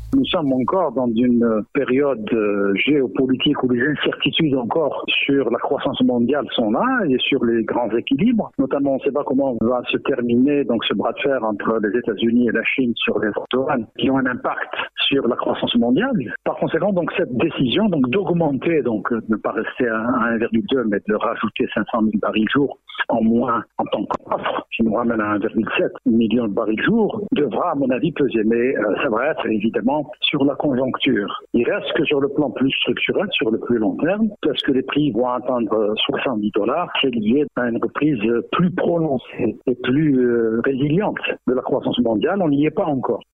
Nous sommes encore dans une période géopolitique où les incertitudes encore sur la croissance mondiale sont là et sur les grands équilibres. Notamment, on ne sait pas comment va se terminer donc ce bras de fer entre les États-Unis et la Chine sur les douanes qui ont un impact sur la croissance mondiale. Par conséquent, donc cette décision donc d'augmenter, donc ne pas rester à 1,2 mais de rajouter 500 000 barils jour en moins en tant qu'offre, qui nous ramène à 1,7 million de barils jour, devra à mon avis peser. Mais ça va être évidemment sur la conjoncture. Il reste que sur le plan plus structurel, sur le plus long terme, parce que les prix vont atteindre $70, c'est lié à une reprise plus prononcée et plus résiliente de la croissance mondiale. On n'y est pas encore.